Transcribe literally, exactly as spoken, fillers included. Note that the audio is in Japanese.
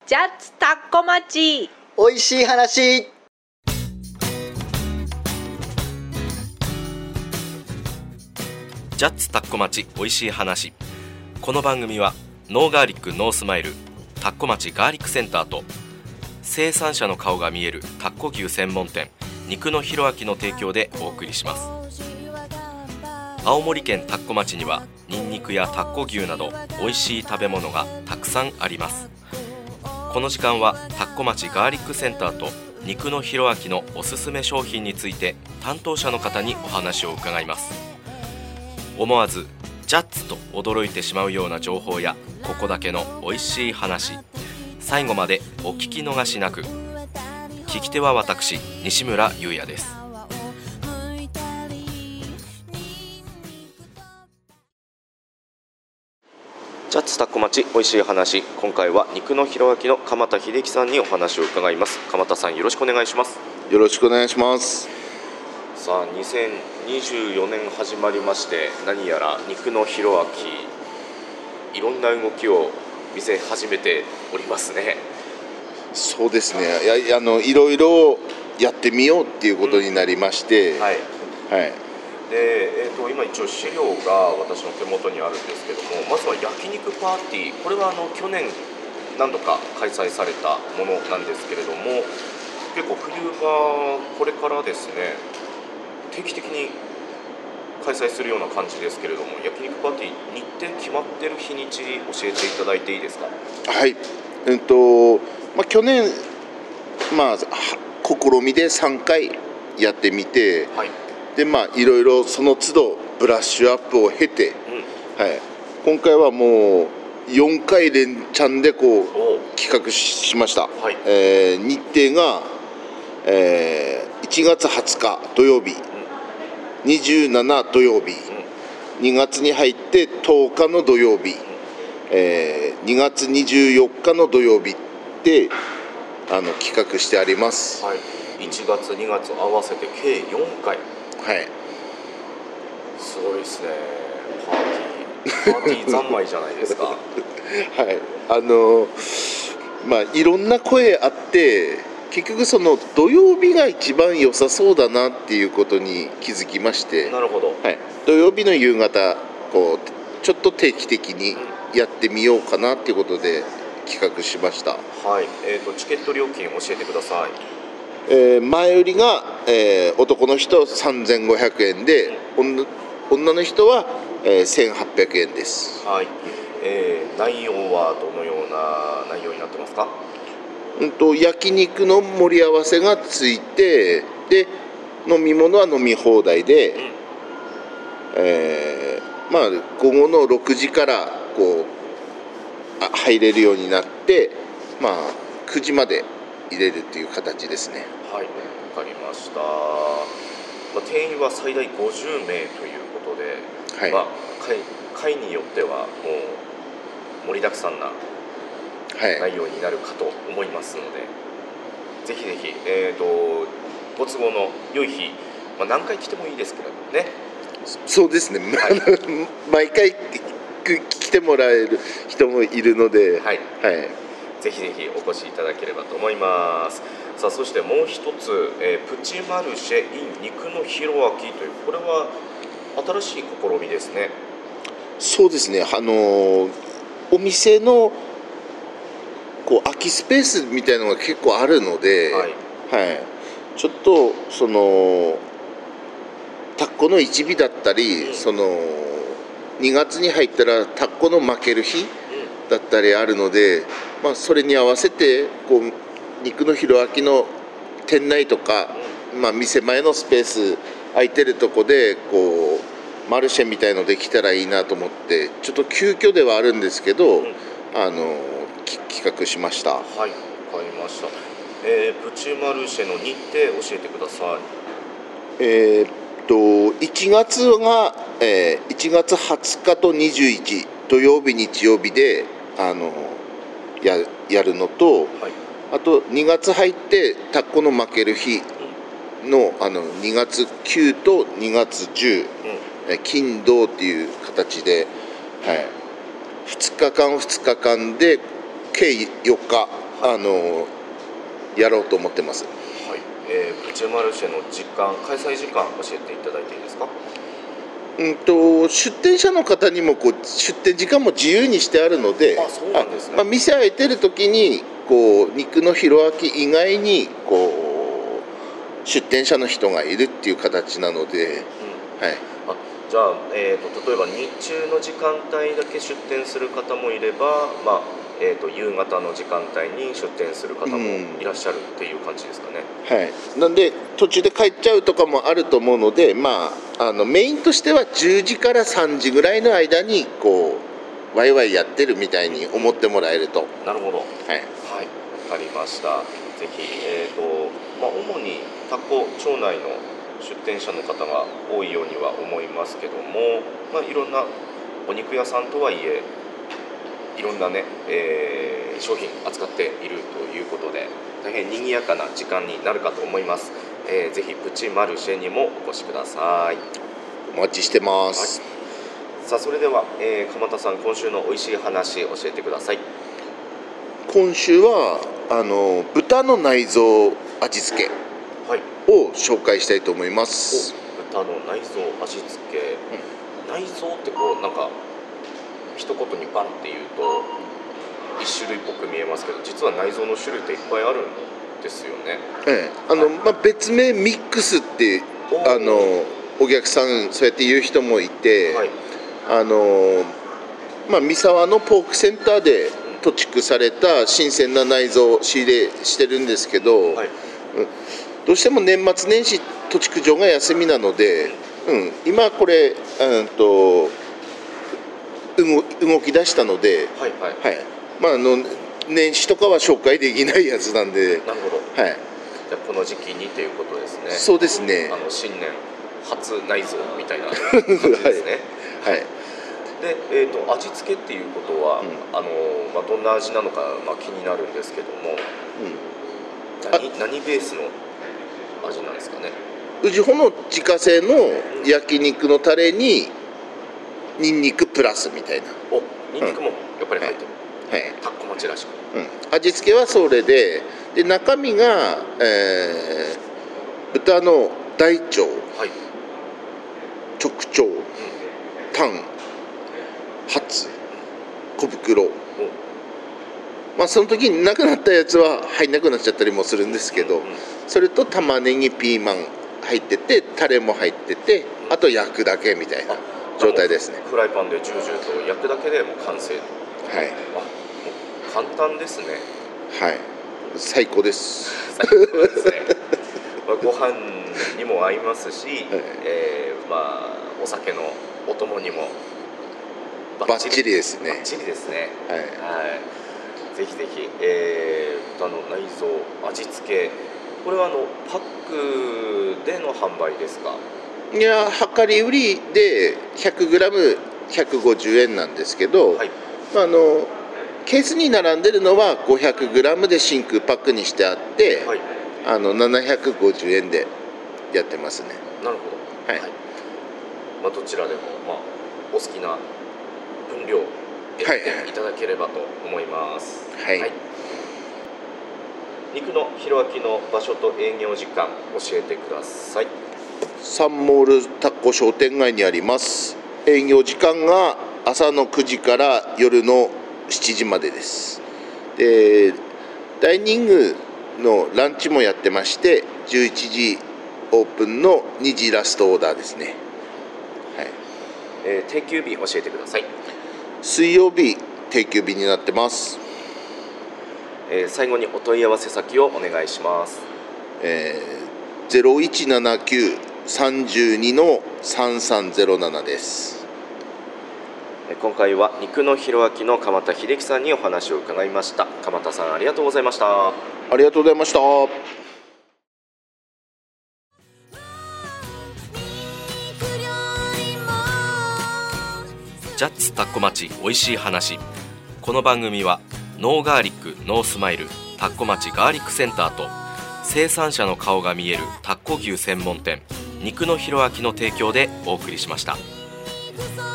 ジャッツタッコ町おいしい話。 ジャッツタッコ町おいしい話。この番組はノーガーリックノースマイルタッコ町ガーリックセンターと生産者の顔が見えるタッコ牛専門店肉のひろあきの提供でお送りします。青森県タッコ町にはニンニクやタッコ牛などおいしい食べ物がたくさんあります。この時間はタッコ町ガーリックセンターと肉のひろあきのおすすめ商品について担当者の方にお話を伺います。思わずジャッツと驚いてしまうような情報やここだけのおいしい話、最後までお聞き逃しなく。聞き手は私西村優也です。ジャッツタッコ町おいしい話、今回は肉のひろあきの鎌田秀樹さんにお話を伺います。鎌田さん、よろしくお願いします。 よろしくお願いします。 さあにせんにじゅうよねん始まりまして、何やら肉のひろあきいろんな動きを見せ始めておりますね。 そうですね、いやあのいろいろやってみようっていうことになりまして、うん、はい、はい、 で、えー、と今一応資料が私の手元にあるんですけども、まずは焼肉パーティー、これはあの去年何度か開催されたものなんですけれども、結構冬がこれからですね定期的に開催するような感じですけれども、焼肉パーティー日程決まってる日にち教えていただいていいですか？ はい、えっとまあ、去年、まあ、試みでさんかいやってみて、はい、でまあいろいろその都度ブラッシュアップを経て、うん、はい、今回はもうよんかい連チャンでこう企画しました、はい、えー、日程が、えー、いちがつはつか土曜日、うん、にじゅうしち土曜日、うん、にがつに入ってとおかの土曜日、うん、えー、にがつにじゅうよっかの土曜日であの企画してあります、 はい、いちがつにがつ合わせて計よんかい、 はい、 すごいですね。パーティーパーティー三昧じゃないですかはい、 あのまあいろんな声あって、結局その土曜日が一番良さそうだなっていうことに気づきまして、 なるほど、 はい、土曜日の夕方こうちょっと定期的にやってみようかなっていうことで企画しました。 はい、えーと、チケット料金教えてください。 えー、前売りが、えー、男の人さんぜんごひゃくえんで、うん、女の人は、えー、せんはっぴゃくえんです。 はい、えー、内容はどのような内容になってますか？ うんと焼肉の盛り合わせがついて、で飲み物は飲み放題で、うん、えー、まあ午後のろくじからこうあ入れるようになって、まあくじまで入れるっていう形ですね。 はい、わかりました。まあ、定員は最大ごじゅうめいということで、はい、まあ、会, 会によってはもう盛りだくさんな内容になるかと思いますので、はい、ぜひぜひ、えー、とご都合の良い日、まあ、何回来てもいいですけどね。 そうですね、はい、毎回来てもらえる人もいるので、はいはい、 ぜひぜひお越しいただければと思います。さあ、そしてもう一つ、えー、プチマルシェ in 肉のひろあきという、これは新しい試みですね。 そうですね、あのー、お店のこう空きスペースみたいなのが結構あるので、はいはい、ちょっとそのタッコの一尾だったり、うん、そのにがつに入ったらタッコの負ける日だったりあるので、まあ、それに合わせてこう肉のひろあきの店内とか、まあ、店前のスペース空いてるとこでこうマルシェみたいのできたらいいなと思って、ちょっと急遽ではあるんですけど、うん、あの企画しました。 はい、わかりました。えー、プチマルシェの日程教えてください。 えーといちがつが、えー、いちがつはつかとにじゅういち土曜日日曜日であの や, やるのと、はい、あとにがつ入ってタッコの負ける日 の, あのにがつくとにがつじゅう、うん、金土っていう形で、はい、ふつかかんふつかかんで計よっか、はあのやろうと思ってます。 はい、えー、プチマルシェの時間、開催時間教えていただいていいですか？ うんと出店者の方にもこう出店時間も自由にしてあるので、 あ、そうなんですね。 まあ、店開いてる時にこう肉のひろあき以外にこう出店者の人がいるっていう形なので、うん、はい。 あ、じゃあ、えーと、例えば日中の時間帯だけ出店する方もいれば、まあえーと、夕方の時間帯に出店する方もいらっしゃるっていう感じですかね。 うん、はい。なんで途中で帰っちゃうとかもあると思うので、まあ、あのメインとしてはじゅうじからさんじぐらいの間にこうワイワイやってるみたいに思ってもらえると。 なるほど。はい、 はい、 わかりました。ぜひ、えーとまあ、主に田子町内の出店者の方が多いようには思いますけども、まあ、いろんなお肉屋さんとはいえいろんなね、えー、商品扱っているということで大変賑やかな時間になるかと思います。えー、ぜひプチマルシェにもお越しください。 お待ちしてます。 はい、さあそれでは、えー、鎌田さん、今週のおいしい話教えてください。 今週はあの豚の内臓味付けを紹介したいと思います。 豚の内臓味付け、うん、内臓ってこうなんか一言にバンって言うと一種類っぽく見えますけど、実は内臓の種類っていっぱいあるんですよね。 ええ、あの、はい、まあ、別名ミックスってあのお客さんそうやって言う人もいて、はい、あのまあ、三沢のポークセンターで屠畜された新鮮な内臓を仕入れしてるんですけど、はい、うん、どうしても年末年始屠畜場が休みなので、うん、今これ、うんと動き出したので、はいはいはい、まあ、あの年始とかは紹介できないやつなんで。 なるほど、はい、じゃあこの時期にということですね。 そうですね。 あの新年初内臓みたいな感じですね。はい、はい、で、えーと、味付けっていうことは、うん、あのまあ、どんな味なのか、まあ、気になるんですけども、うん、何, 何ベースの味なんですかね。 うちほの自家製の焼肉のタレにニンニクプラスみたいな。 お、ニンニクもやっぱり入ってる、 うん、はい、 田子町らしく、 うん、味付けはそれで、で中身が、えー、豚の大腸、はい、直腸、うん、タン、ハツ、小袋、うん、まあ、その時になくなったやつは入んなくなっちゃったりもするんですけど、うんうん、それと玉ねぎ、ピーマン入ってて、タレも入ってて、あと焼くだけみたいな状態ですね。 フライパンでジュージューと焼くだけでもう完成。はい。あ、もう簡単ですね。 はい。最高です。 最高ですね。ご飯にも合いますし、はい、えー、まあお酒のお供にもバッチリですね。 バッチリですね。はい。はい。ぜひぜひ、えー、豚の内臓味付け、これはあのパックでの販売ですか？ いや、量り売りで ひゃくグラムひゃくごじゅうえんなんですけど、はい、あのケースに並んでるのは ごひゃくグラム で真空パックにしてあって、はい、あのななひゃくごじゅうえんでやってますね。 なるほど。はい。まあ、どちらでも、まあ、お好きな分量やっていただければと思います。はい。はい、肉の広明の場所と営業時間教えてください。 サンモール田子商店街にあります。営業時間が朝のくじから夜のしちじまでです。で、ダイニングのランチもやってまして、じゅういちじオープンのにじラストオーダーですね。 はい。えー、定休日教えてください。 水曜日定休日になってます。 えー、最後にお問い合わせ先をお願いします。 えー、ゼロいちななきゅう さんに のさんさんゼロななです。 今回は肉の広明の鎌田秀樹さんにお話を伺いました。鎌田さん、ありがとうございました。 ありがとうございました。 ジャッツ田子町おいしい話。この番組はノーガーリックノースマイル田子町ガーリックセンターと生産者の顔が見える田子牛専門店肉の広明の提供でお送りしました。